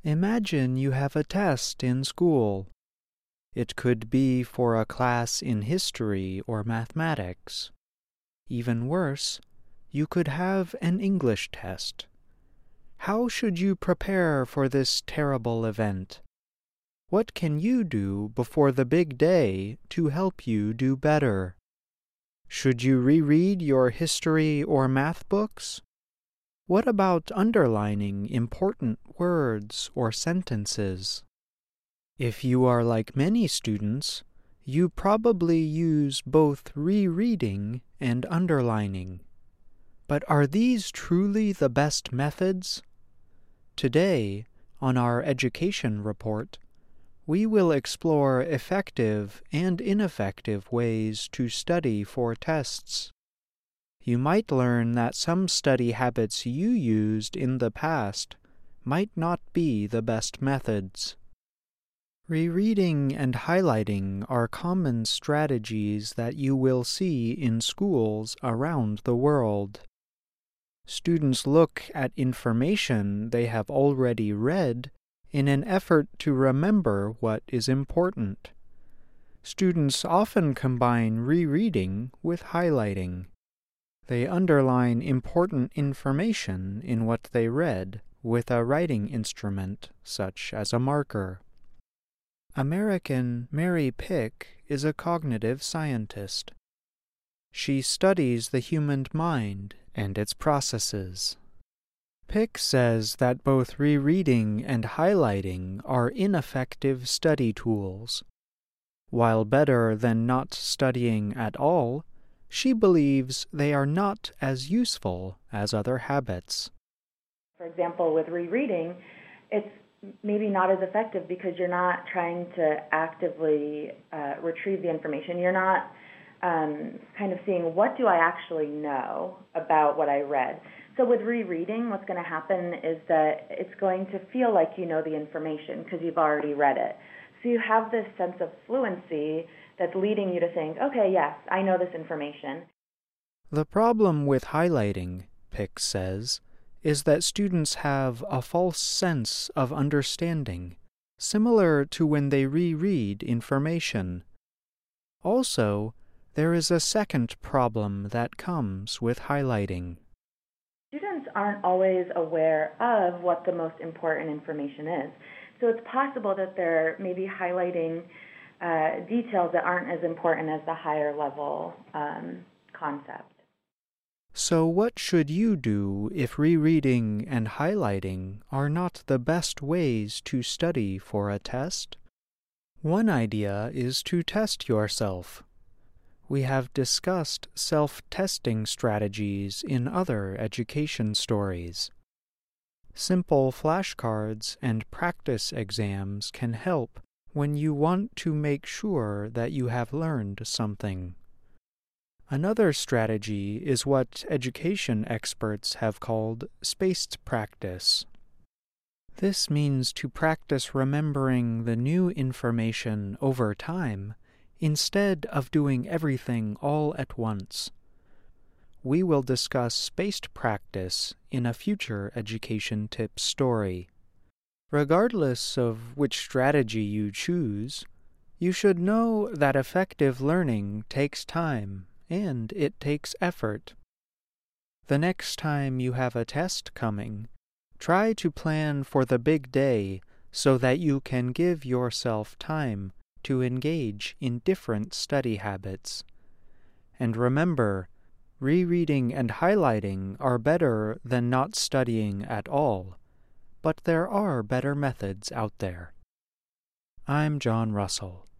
Imagine you have a test in school. It could be for a class in history or mathematics. Even worse, you could have an English test. How should you prepare for this terrible event? What can you do before the big day to help you do better? Should you reread your history or math books? What about underlining important words or sentences? If you are like many students, you probably use both rereading and underlining. But are these truly the best methods? Today, on our education report, we will explore effective and ineffective ways to study for tests. You might learn that some study habits you used in the past might not be the best methods. Rereading and highlighting are common strategies that you will see in schools around the world. Students look at information they have already read in an effort to remember what is important. Students often combine rereading with highlighting. They underline important information in what they read with a writing instrument, such as a marker. American Mary Pick is a cognitive scientist. She studies the human mind and its processes. Pick says that both rereading and highlighting are ineffective study tools. While better than not studying at all, she believes they are not as useful as other habits. For example, with rereading, it's maybe not as effective because you're not trying to actively retrieve the information. You're not kind of seeing, what do I actually know about what I read? So with rereading, what's going to happen is that it's going to feel like you know the information because you've already read it. So you have this sense of fluency that's leading you to think, okay, yes, I know this information. The problem with highlighting, Pick says, is that students have a false sense of understanding, similar to when they reread information. Also, there is a second problem that comes with highlighting. Students aren't always aware of what the most important information is. So it's possible that they're maybe highlighting details that aren't as important as the higher level concept. So what should you do if rereading and highlighting are not the best ways to study for a test? One idea is to test yourself. We have discussed self-testing strategies in other education stories. Simple flashcards and practice exams can help when you want to make sure that you have learned something. Another strategy is what education experts have called spaced practice. This means to practice remembering the new information over time instead of doing everything all at once. We will discuss spaced practice in a future education tips story. Regardless of which strategy you choose, you should know that effective learning takes time and it takes effort. The next time you have a test coming, try to plan for the big day so that you can give yourself time to engage in different study habits. And remember, rereading and highlighting are better than not studying at all, but there are better methods out there. I'm John Russell.